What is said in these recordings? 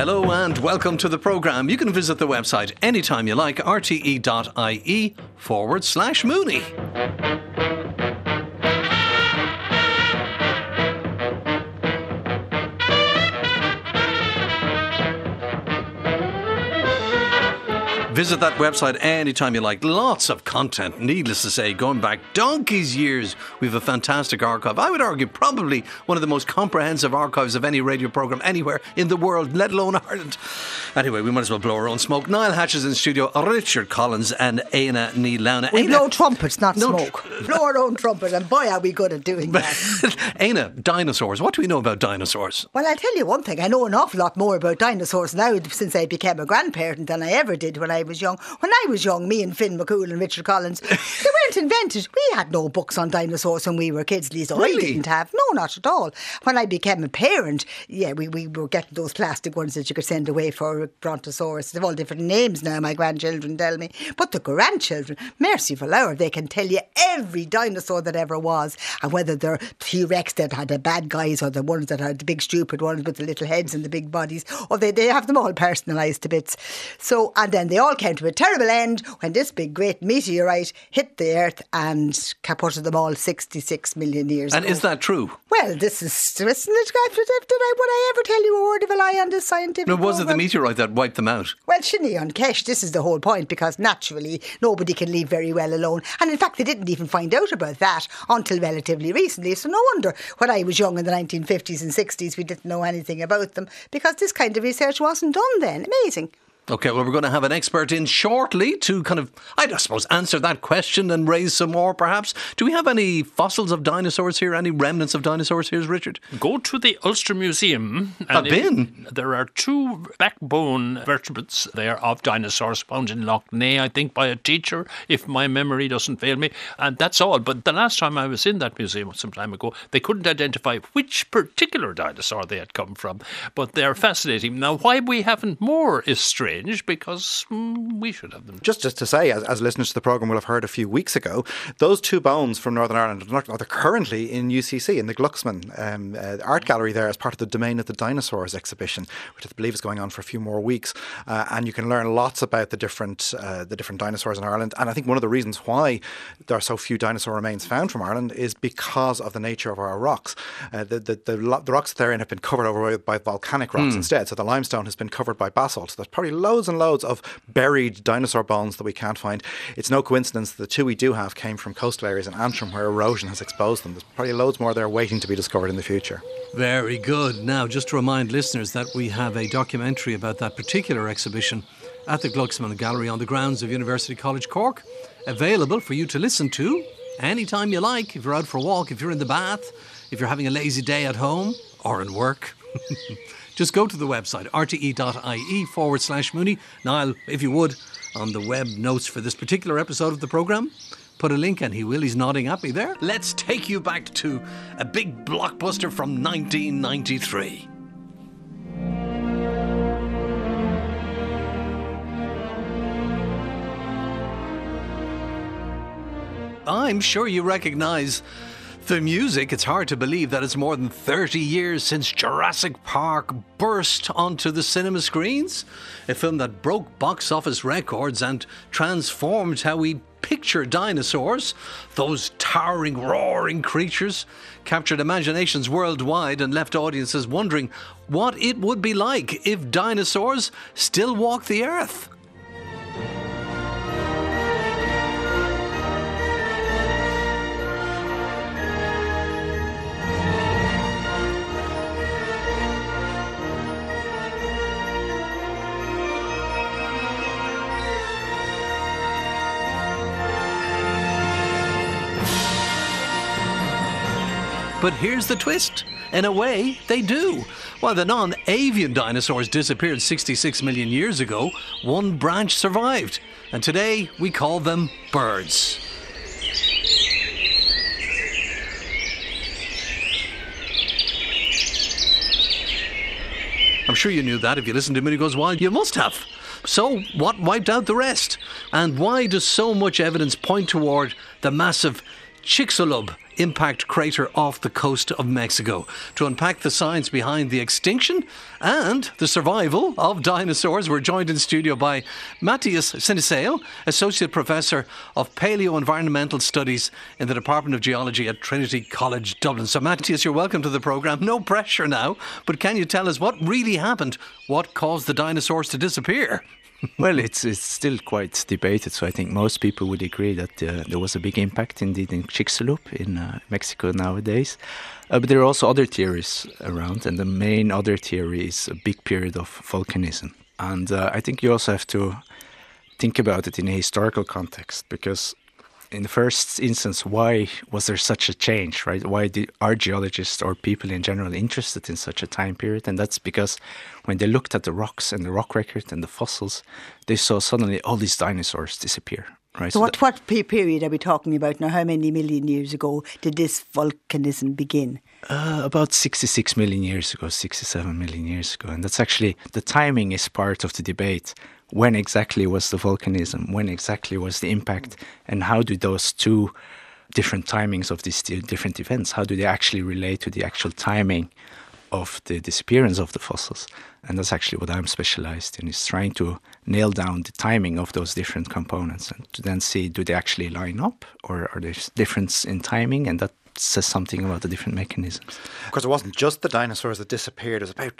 Hello and welcome to the programme. You can visit the website anytime you like, rte.ie/Mooney. Visit that website anytime you like. Lots of content, needless to say, going back donkey's years. We have a fantastic archive. I would argue probably one of the most comprehensive archives of any radio programme anywhere in the world, let alone Ireland. Anyway, we might as well blow our own smoke. Niall Hatch is in studio, Richard Collins and Éanna Ní Lamhna. We blow trumpets, not smoke. Blow our own trumpet, and boy, are we good at doing that. Éanna, dinosaurs. What do we know about dinosaurs? Well, I'll tell you one thing. I know an awful lot more about dinosaurs now since I became a grandparent than I ever did when I was young. When I was young, me and Finn McCool and Richard Collins, they weren't invented. We had no books on dinosaurs when we were kids, Lisa. Really? I didn't have. No, not at all. When I became a parent, yeah, we were getting those plastic ones that you could send away for Brontosaurus. They've all different names now, my grandchildren tell me. But the grandchildren, merciful hour, they can tell you every dinosaur that ever was, and whether they're T-Rex that had the bad guys or the ones that had the big stupid ones with the little heads and the big bodies, or they have them all personalised to bits. So, and then they all came to a terrible end when this big great meteorite hit the earth and kaputted them all 66 million years ago. And is that true? Well, this is, isn't it? Would I ever tell you a word of a lie on this scientific No, was it the programme? meteorite that wiped them out? Well, Shinny on Kesh, this is the whole point, because naturally nobody can leave very well alone. And in fact, they didn't even find out about that until relatively recently. So no wonder when I was young in the 1950s and 60s, we didn't know anything about them, because this kind of research wasn't done then. Amazing. OK, well, we're going to have an expert in shortly to kind of, I suppose, answer that question and raise some more, perhaps. Do we have any fossils of dinosaurs here? Any remnants of dinosaurs here, Richard? Go to the Ulster Museum. I've been. There are two backbone vertebrates there of dinosaurs found in Lough Neagh, I think, by a teacher, if my memory doesn't fail me. And that's all. But the last time I was in that museum some time ago, they couldn't identify which particular dinosaur they had come from. But they're fascinating. Now, why we haven't more is strange, because we should have them. Just to say, as listeners to the programme will have heard a few weeks ago, those two bones from Northern Ireland are currently in UCC, in the Glucksman art gallery there, as part of the Domain of the Dinosaurs exhibition, which I believe is going on for a few more weeks. And you can learn lots about the different dinosaurs in Ireland. And I think one of the reasons why there are so few dinosaur remains found from Ireland is because of the nature of our rocks. The rocks that they're in have been covered over by volcanic rocks instead. So the limestone has been covered by basalt. So there's probably loads and loads of buried dinosaur bones that we can't find. It's no coincidence that the two we do have came from coastal areas in Antrim where erosion has exposed them. There's probably loads more there waiting to be discovered in the future. Very good. Now, just to remind listeners that we have a documentary about that particular exhibition at the Glucksman Gallery on the grounds of University College Cork, available for you to listen to anytime you like, if you're out for a walk, if you're in the bath, if you're having a lazy day at home or in work. Just go to the website, rte.ie/Mooney. Niall, if you would, on the web notes for this particular episode of the programme, put a link, and he will. He's nodding at me there. Let's take you back to a big blockbuster from 1993. I'm sure you recognise the music. It's hard to believe that it's more than 30 years since Jurassic Park burst onto the cinema screens. A film that broke box office records and transformed how we picture dinosaurs. Those towering, roaring creatures captured imaginations worldwide and left audiences wondering what it would be like if dinosaurs still walked the earth. But here's the twist. In a way, they do. While the non-avian dinosaurs disappeared 66 million years ago, one branch survived. And today, we call them birds. I'm sure you knew that if you listened to Mooney Goes Wild. You must have. So, what wiped out the rest? And why does so much evidence point toward the massive Chicxulub impact crater off the coast of Mexico. To unpack the science behind the extinction and the survival of dinosaurs, we're joined in studio by Matthias Siniseo, Associate Professor of Paleo-Environmental Studies in the Department of Geology at Trinity College Dublin. So Matthias, you're welcome to the programme. No pressure now, but can you tell us what really happened? What caused the dinosaurs to disappear? Well, it's still quite debated, so I think most people would agree that there was a big impact indeed in Chicxulub in Mexico nowadays. But there are also other theories around, and the main other theory is a big period of volcanism. And I think you also have to think about it in a historical context, because in the first instance, why was there such a change, right? Why are geologists or people in general interested in such a time period? And that's because when they looked at the rocks and the rock record and the fossils, they saw suddenly all these dinosaurs disappear, right? So what period are we talking about now? How many million years ago did this volcanism begin? About 66 million years ago, 67 million years ago. And that's actually, the timing is part of the debate. When exactly was the volcanism? When exactly was the impact? And how do those two different timings of these different events, how do they actually relate to the actual timing of the disappearance of the fossils? And that's actually what I'm specialized in, is trying to nail down the timing of those different components and to then see, do they actually line up, or are there difference in timing? And that says something about the different mechanisms. Of course, it wasn't just the dinosaurs that disappeared. It was about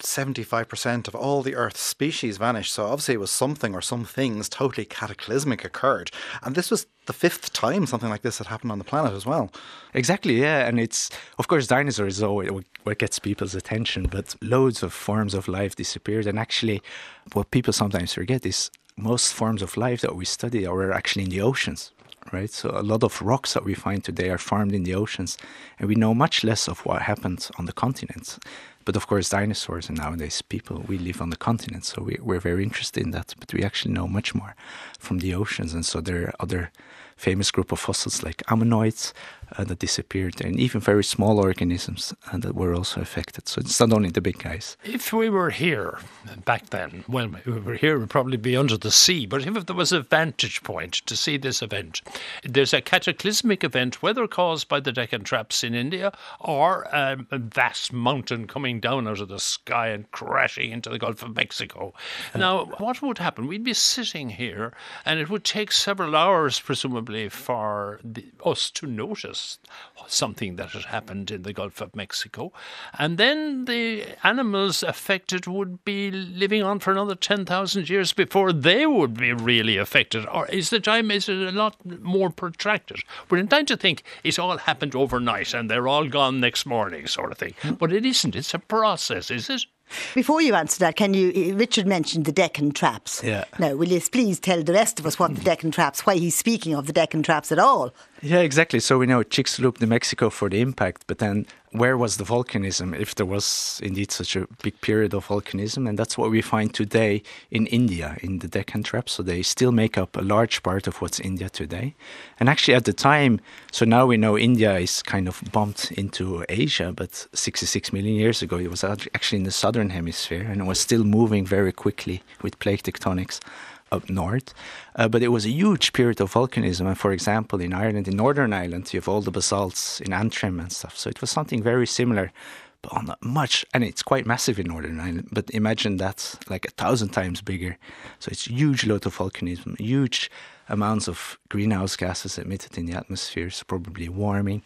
75% of all the Earth's species vanished. So obviously it was something or some things totally cataclysmic occurred. And this was the fifth time something like this had happened on the planet as well. Exactly, yeah. And it's, of course, dinosaurs is always what gets people's attention, but loads of forms of life disappeared. And actually, what people sometimes forget is most forms of life that we study are actually in the oceans. Right, so a lot of rocks that we find today are formed in the oceans, and we know much less of what happened on the continents. But of course, dinosaurs and nowadays people, we live on the continent, so we're very interested in that. But we actually know much more from the oceans, and so there are other famous group of fossils like ammonoids that disappeared, and even very small organisms that were also affected. So it's not only the big guys. If we were here back then, well, if we were here, we'd probably be under the sea. But if there was a vantage point to see this event, there's a cataclysmic event, whether caused by the Deccan Traps in India or a vast mountain coming down out of the sky and crashing into the Gulf of Mexico. Now, what would happen? We'd be sitting here, and it would take several hours, presumably, for us to notice something that had happened in the Gulf of Mexico. And then the animals affected would be living on for another 10,000 years before they would be really affected. Or is it a lot more protracted? We're inclined to think it all happened overnight and they're all gone next morning, sort of thing. But it isn't. It's a process, is it? Before you answer that, Richard mentioned the Deccan Traps. Yeah. Now, will you please tell the rest of us what the Deccan Traps, why he's speaking of the Deccan Traps at all? Yeah, exactly. So we know Chicxulub, New Mexico for the impact, but then where was the volcanism if there was indeed such a big period of volcanism? And that's what we find today in India, in the Deccan Traps. So they still make up a large part of what's India today. And actually at the time, so now we know India is kind of bumped into Asia, but 66 million years ago, it was actually in the southern hemisphere, and it was still moving very quickly with plate tectonics up north. But it was a huge period of volcanism. And for example, in Ireland, in Northern Ireland, you have all the basalts in Antrim and stuff. So it was something very similar, but on a much, and it's quite massive in Northern Ireland, but imagine that's like 1,000 times bigger. So it's huge load of volcanism, huge amounts of greenhouse gases emitted in the atmosphere, so probably warming.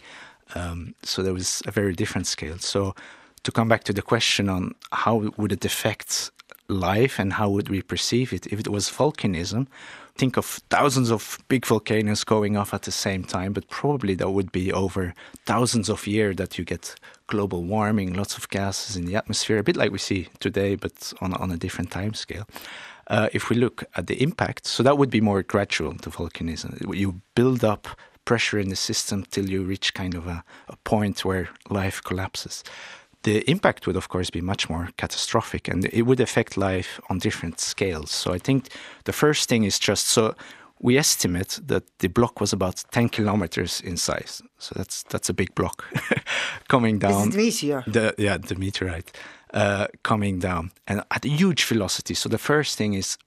So there was a very different scale. So to come back to the question on how would it affect life and how would we perceive it if it was volcanism, think of thousands of big volcanoes going off at the same time, but probably that would be over thousands of years that you get global warming, lots of gases in the atmosphere, a bit like we see today, but on a different time scale. If we look at the impact, so that would be more gradual, the volcanism. You build up pressure in the system till you reach kind of a point where life collapses. The impact would, of course, be much more catastrophic, and it would affect life on different scales. So I think the first thing is just, so we estimate that the block was about 10 kilometers in size. So that's a big block coming down. This is the meteor. The meteorite coming down, and at a huge velocity. So the first thing is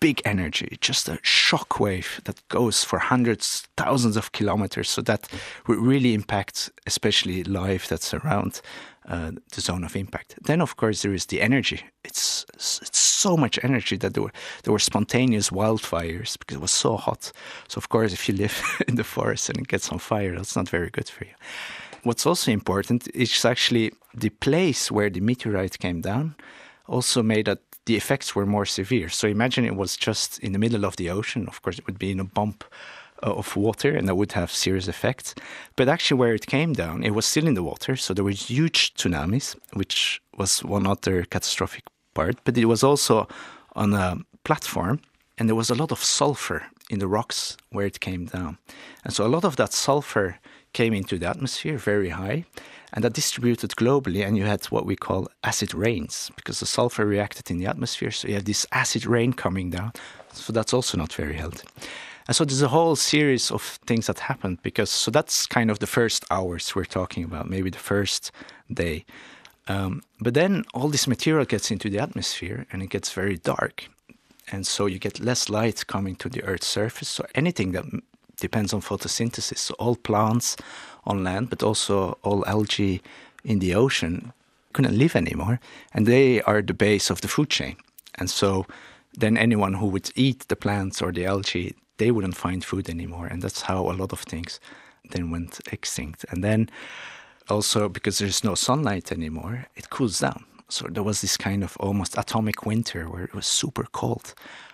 big energy, just a shock wave that goes for hundreds, thousands of kilometers. So that would really impact especially life that's around the zone of impact. Then, of course, there is the energy. It's so much energy that there were spontaneous wildfires because it was so hot. So, of course, if you live in the forest and it gets on fire, that's not very good for you. What's also important is actually the place where the meteorite came down also made that the effects were more severe. So imagine it was just in the middle of the ocean. Of course, it would be in a bump of water and that would have serious effects. But actually where it came down, it was still in the water. So there were huge tsunamis, which was one other catastrophic part. But it was also on a platform and there was a lot of sulfur in the rocks where it came down. And so a lot of that sulfur came into the atmosphere very high, and that distributed globally, and you had what we call acid rains, because the sulfur reacted in the atmosphere, so you have this acid rain coming down, so that's also not very healthy. And so there's a whole series of things that happened, so that's kind of the first hours we're talking about, maybe the first day. But then all this material gets into the atmosphere, and it gets very dark, and so you get less light coming to the Earth's surface, so anything that depends on photosynthesis. So all plants on land, but also all algae in the ocean couldn't live anymore. And they are the base of the food chain. And so then anyone who would eat the plants or the algae, they wouldn't find food anymore. And that's how a lot of things then went extinct. And then also because there's no sunlight anymore, it cools down. So there was this kind of almost atomic winter where it was super cold.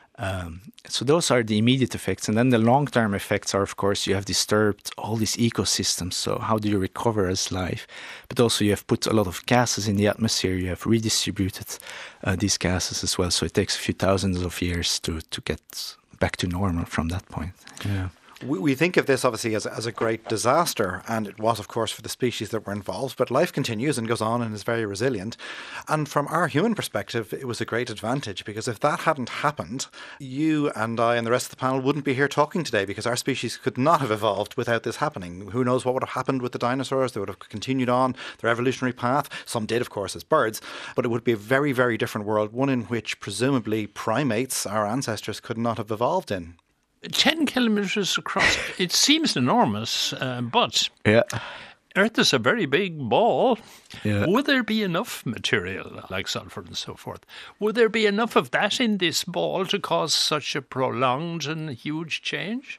So those are the immediate effects. And then the long-term effects are, of course, you have disturbed all these ecosystems. So how do you recover as life? But also you have put a lot of gases in the atmosphere. You have redistributed these gases as well. So it takes a few thousands of years to get back to normal from that point. Yeah. We think of this obviously as a great disaster, and it was, of course, for the species that were involved, but life continues and goes on and is very resilient. And from our human perspective, it was a great advantage, because if that hadn't happened, you and I and the rest of the panel wouldn't be here talking today, because our species could not have evolved without this happening. Who knows what would have happened with the dinosaurs? They would have continued on their evolutionary path. Some did, of course, as birds, but it would be a very, very different world, one in which presumably primates, our ancestors, could not have evolved in. 10 kilometres across, it seems enormous, but Earth is a very big ball. Yeah. Would there be enough material, like sulfur and so forth? Would there be enough of that in this ball to cause such a prolonged and huge change?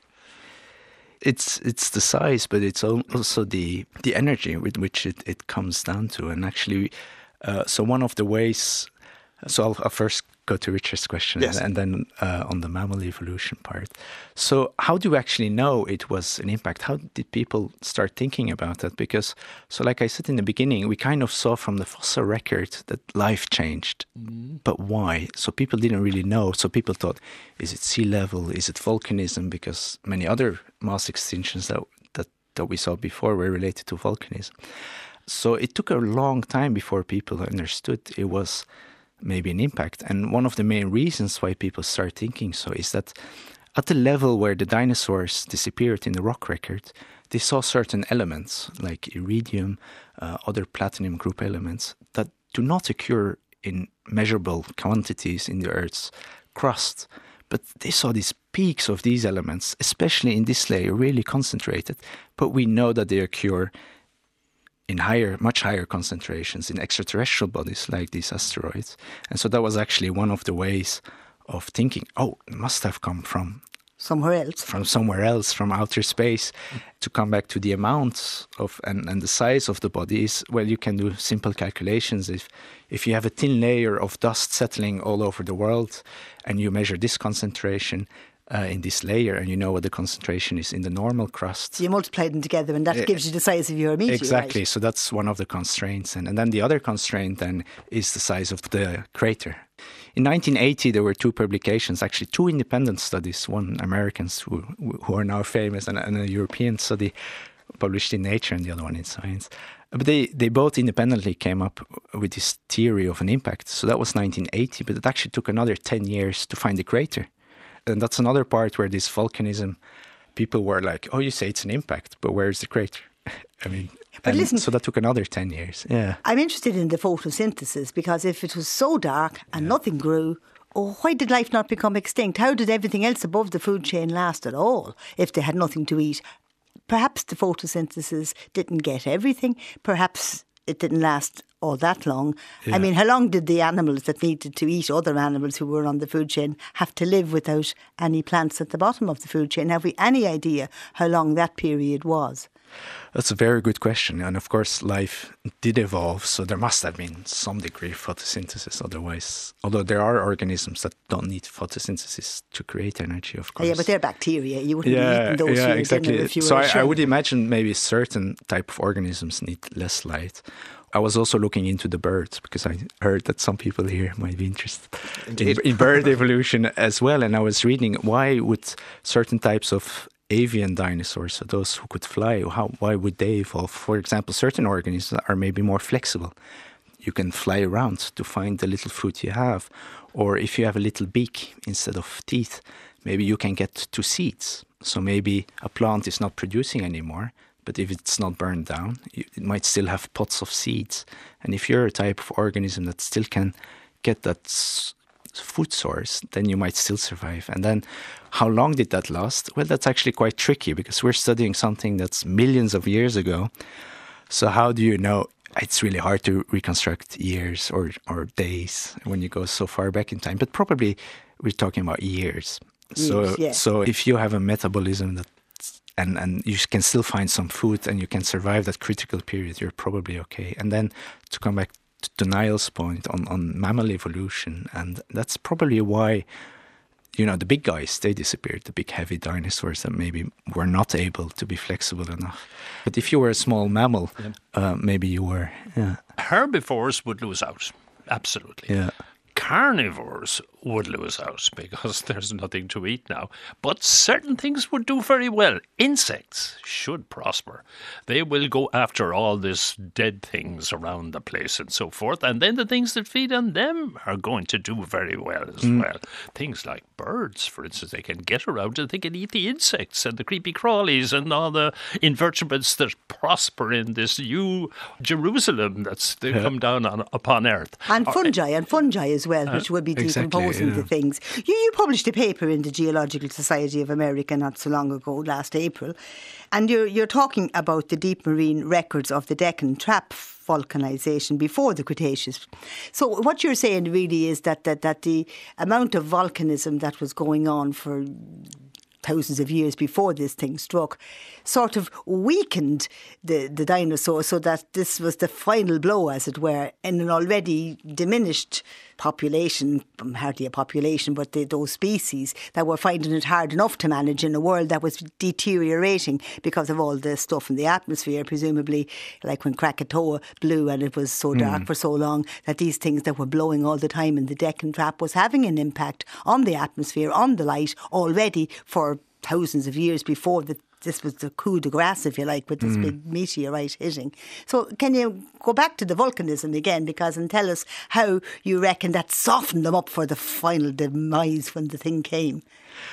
It's the size, but it's also the energy with which it comes down to. And actually, so one of the ways... So I'll first go to Richard's question, yes, and then on the mammal evolution part. So how do we actually know it was an impact? How did people start thinking about that? Because, so like I said in the beginning, we kind of saw from the fossil record that life changed. But why? So people didn't really know. So people thought, is it sea level? Is it volcanism? Because many other mass extinctions that we saw before were related to volcanism. So it took a long time before people understood it was maybe an impact. And one of the main reasons why people start thinking so is that at the level where the dinosaurs disappeared in the rock record, they saw certain elements like iridium, other platinum group elements that do not occur in measurable quantities in the Earth's crust. But they saw these peaks of these elements, especially in this layer, really concentrated. But we know that they occur in much higher concentrations in extraterrestrial bodies like these asteroids. And so that was actually one of the ways of thinking, it must have come from somewhere else. From somewhere else, from outer space. To come back to the amount of and the size of the bodies, well, you can do simple calculations. If you have a thin layer of dust settling all over the world and you measure this concentration in this layer, and you know what the concentration is in the normal crust. So you multiply them together, and that gives you the size of your meteorite. Exactly. Right? So that's one of the constraints. And then the other constraint then is the size of the crater. In 1980, there were two publications, actually two independent studies, one Americans who are now famous, and a European study published in Nature, and the other one in Science. But they both independently came up with this theory of an impact. So that was 1980, but it actually took another 10 years to find the crater. And that's another part where this volcanism, people were like, you say it's an impact, but where's the crater? I mean, so that took another 10 years. Yeah. I'm interested in the photosynthesis, because if it was so dark and nothing grew, why did life not become extinct? How did everything else above the food chain last at all if they had nothing to eat? Perhaps the photosynthesis didn't get everything. Perhaps it didn't last all that long. Yeah. I mean, how long did the animals that needed to eat other animals who were on the food chain have to live without any plants at the bottom of the food chain? Have we any idea how long that period was? That's a very good question. And of course, life did evolve, so there must have been some degree of photosynthesis otherwise. Although there are organisms that don't need photosynthesis to create energy, of course. Yeah, but they're bacteria. You wouldn't be eating those for your dinner if you were So a I shrimp. would imagine maybe certain type of organisms need less light. I was also looking into the birds because I heard that some people here might be interested in bird evolution as well. And I was reading why would certain types of avian dinosaurs, so those who could fly, why would they evolve? For example, certain organisms are maybe more flexible. You can fly around to find the little food you have. Or if you have a little beak instead of teeth, maybe you can get to seeds. So maybe a plant is not producing anymore, but if it's not burned down, it might still have pods of seeds. And if you're a type of organism that still can get that food source, then you might still survive. And then how long did that last? Well, that's actually quite tricky because we're studying something that's millions of years ago. So how do you know? It's really hard to reconstruct years or days when you go so far back in time, but probably we're talking about years. So if you have a metabolism that and you can still find some food and you can survive that critical period, you're probably okay. And then to come back to Niall's point on mammal evolution, and that's probably why, the big guys, they disappeared, the big heavy dinosaurs that maybe were not able to be flexible enough. But if you were a small mammal, maybe you were. Yeah. Herbivores would lose out, absolutely. Yeah. Carnivores would lose out because there's nothing to eat now. But certain things would do very well. Insects should prosper. They will go after all these dead things around the place and so forth. And then the things that feed on them are going to do very well as well. Things like birds, for instance, they can get around and they can eat the insects and the creepy crawlies and all the invertebrates that prosper in this new Jerusalem that's come down upon Earth. And fungi as well, which would be decomposing the things. You published a paper in the Geological Society of America not so long ago, last April, and you're talking about the deep marine records of the Deccan Trap volcanisation before the Cretaceous. So what you're saying really is that the amount of volcanism that was going on for thousands of years before this thing struck sort of weakened the dinosaurs, so that this was the final blow, as it were, in an already diminished population, hardly a population, but those species that were finding it hard enough to manage in a world that was deteriorating because of all the stuff in the atmosphere, presumably, like when Krakatoa blew and it was so dark for so long, that these things that were blowing all the time in the Deccan Trap was having an impact on the atmosphere, on the light, already for thousands of years before this was the coup de grace, if you like, with this big meteorite hitting. So can you go back to the volcanism again, and tell us how you reckon that softened them up for the final demise when the thing came?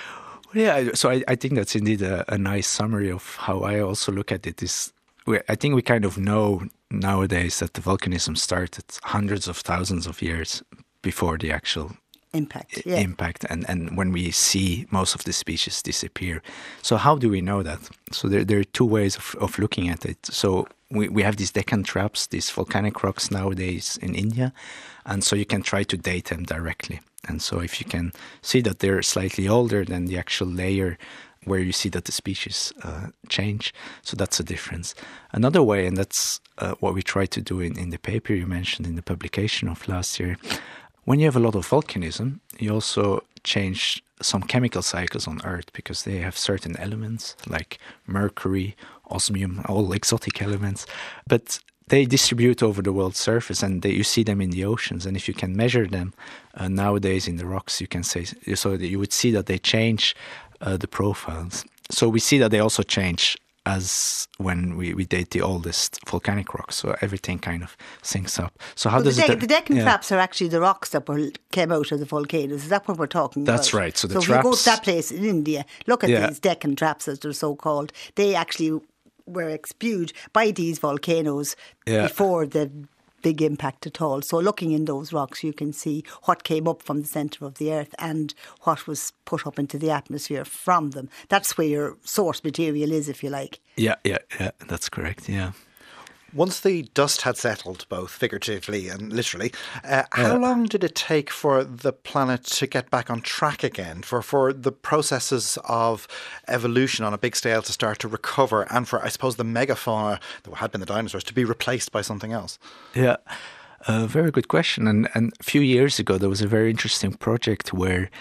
Yeah, so I think that's indeed a nice summary of how I also look at it. I think we kind of know nowadays that the volcanism started hundreds of thousands of years before the actual impact, and when we see most of the species disappear. So how do we know that? So there are two ways of looking at it. So we have these Deccan Traps, these volcanic rocks nowadays in India, and so you can try to date them directly. And so if you can see that they're slightly older than the actual layer where you see that the species change, so that's a difference. Another way, and that's what we tried to do in the paper you mentioned in the publication of last year, when you have a lot of volcanism, you also change some chemical cycles on Earth because they have certain elements like mercury, osmium, all exotic elements, but they distribute over the world's surface and you see them in the oceans. And if you can measure them nowadays in the rocks, you can say, so that you would see that they change the profiles. So we see that they also change as when we date the oldest volcanic rocks, so everything kind of syncs up. So how does the Deccan Traps are actually the rocks that came out of the volcanoes? Is that what we're talking about? That's right. So if you go to that place in India, look at these Deccan Traps, as they're so called. They actually were spewed by these volcanoes before the big impact at all. So looking in those rocks, you can see what came up from the centre of the earth and what was put up into the atmosphere from them. That's where your source material is, if you like. Yeah, that's correct, yeah. Once the dust had settled, both figuratively and literally, how long did it take for the planet to get back on track again, for the processes of evolution on a big scale to start to recover, and for, I suppose, the megafauna that had been the dinosaurs to be replaced by something else? Yeah, very good question. And a few years ago, there was a very interesting project where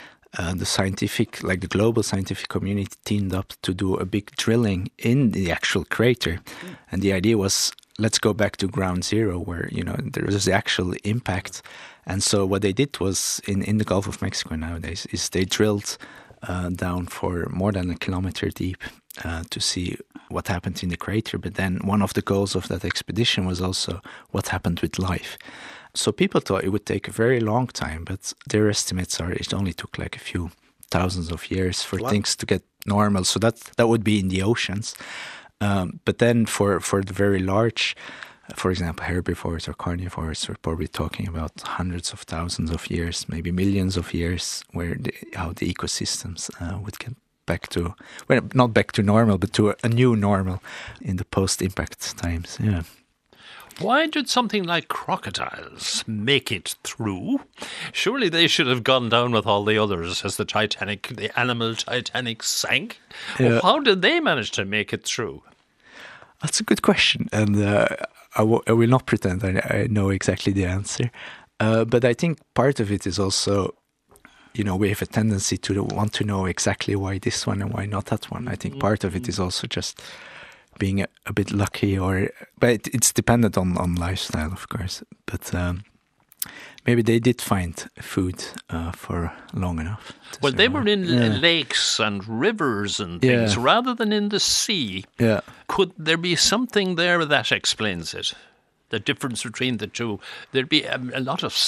the global scientific community teamed up to do a big drilling in the actual crater. And the idea was, let's go back to ground zero where, there was the actual impact. And so what they did was, in the Gulf of Mexico nowadays, is they drilled down for more than 1 kilometer deep to see what happened in the crater. But then one of the goals of that expedition was also what happened with life. So people thought it would take a very long time, but their estimates are it only took like a few thousands of years for things to get normal. So that would be in the oceans. But then for the very large, for example, herbivores or carnivores, we're probably talking about hundreds of thousands of years, maybe millions of years, how the ecosystems would get back to, well, not back to normal, but to a new normal in the post-impact times. Yeah. Why did something like crocodiles make it through? Surely they should have gone down with all the others as the animal Titanic sank. Yeah. Well, how did they manage to make it through? That's a good question, and I will not pretend I know exactly the answer. But I think part of it is also, we have a tendency to want to know exactly why this one and why not that one. I think part of it is also just being a bit lucky, but it's dependent on lifestyle, of course. But maybe they did find food for long enough. Well, they were in lakes and rivers and things rather than in the sea. Yeah. Could there be something there that explains it? The difference between the two? There'd be a lot of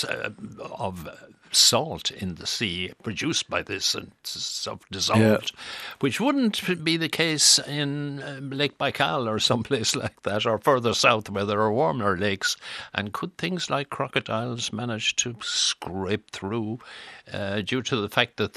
salt in the sea produced by this and dissolved, which wouldn't be the case in Lake Baikal or someplace like that, or further south where there are warmer lakes. And could things like crocodiles manage to scrape through due to the fact that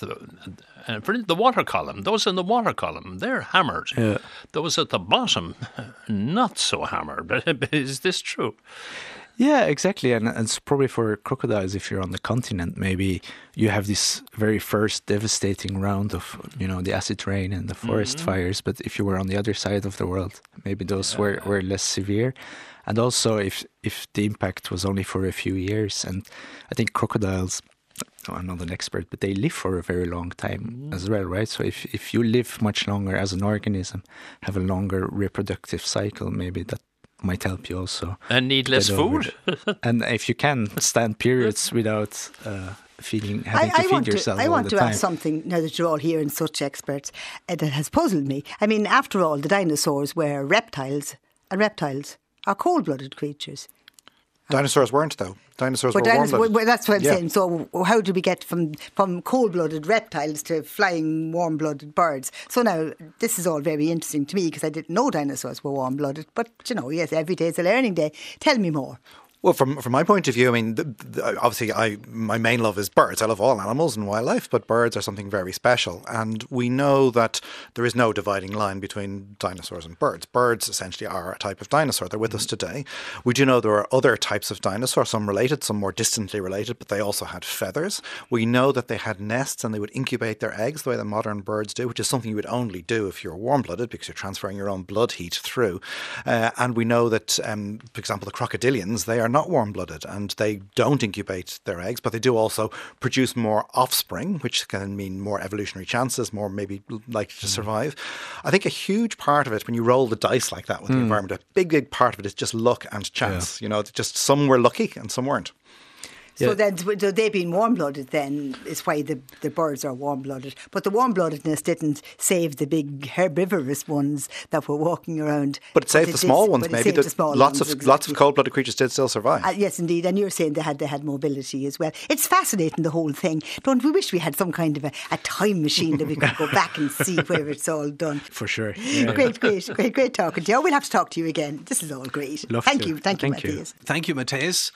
the water column, those in the water column, they're hammered. Yeah. Those at the bottom, not so hammered. But is this true? Yeah, exactly. And it's probably for crocodiles, if you're on the continent, maybe you have this very first devastating round of, the acid rain and the forest fires. But if you were on the other side of the world, maybe those were less severe. And also if the impact was only for a few years. And I think crocodiles, I'm not an expert, but they live for a very long time as well, right? So if you live much longer as an organism, have a longer reproductive cycle, maybe that might help you also. And need less food. And if you can stand periods without having to feed yourself all the time. I want to ask something, now that you're all here and such experts, that has puzzled me. I mean, after all, the dinosaurs were reptiles, and reptiles are cold-blooded creatures. Dinosaurs weren't, though. Dinosaurs were warm-blooded. Well, that's what I'm saying. So how do we get from cold-blooded reptiles to flying warm-blooded birds? So now, this is all very interesting to me because I didn't know dinosaurs were warm-blooded. But, yes, every day is a learning day. Tell me more. Well, from my point of view, I mean, obviously, my main love is birds. I love all animals and wildlife, but birds are something very special. And we know that there is no dividing line between dinosaurs and birds. Birds essentially are a type of dinosaur. They're with us today. We do know there are other types of dinosaurs, some related, some more distantly related, but they also had feathers. We know that they had nests and they would incubate their eggs the way that modern birds do, which is something you would only do if you're warm-blooded because you're transferring your own blood heat through. And we know that, for example, the crocodilians, they are not warm-blooded and they don't incubate their eggs, but they do also produce more offspring, which can mean more evolutionary chances, more maybe likely to survive. I think a huge part of it, when you roll the dice like that with the environment, a big part of it is just luck and chance. Just some were lucky and some weren't. So then, so they being warm-blooded then is why the birds are warm-blooded. But the warm-bloodedness didn't save the big herbivorous ones that were walking around. But it saved the small ones, maybe. Lots of exactly. cold-blooded creatures did still survive. Yes, indeed. And you're saying they had mobility as well. It's fascinating, the whole thing. Don't we wish we had some kind of a time machine that we could go back and see where it's all done. For sure. Yeah. Great talking to you. We'll have to talk to you again. This is all great. Love Thank to. you, Thank you. Matthias. Thank you, Matthias.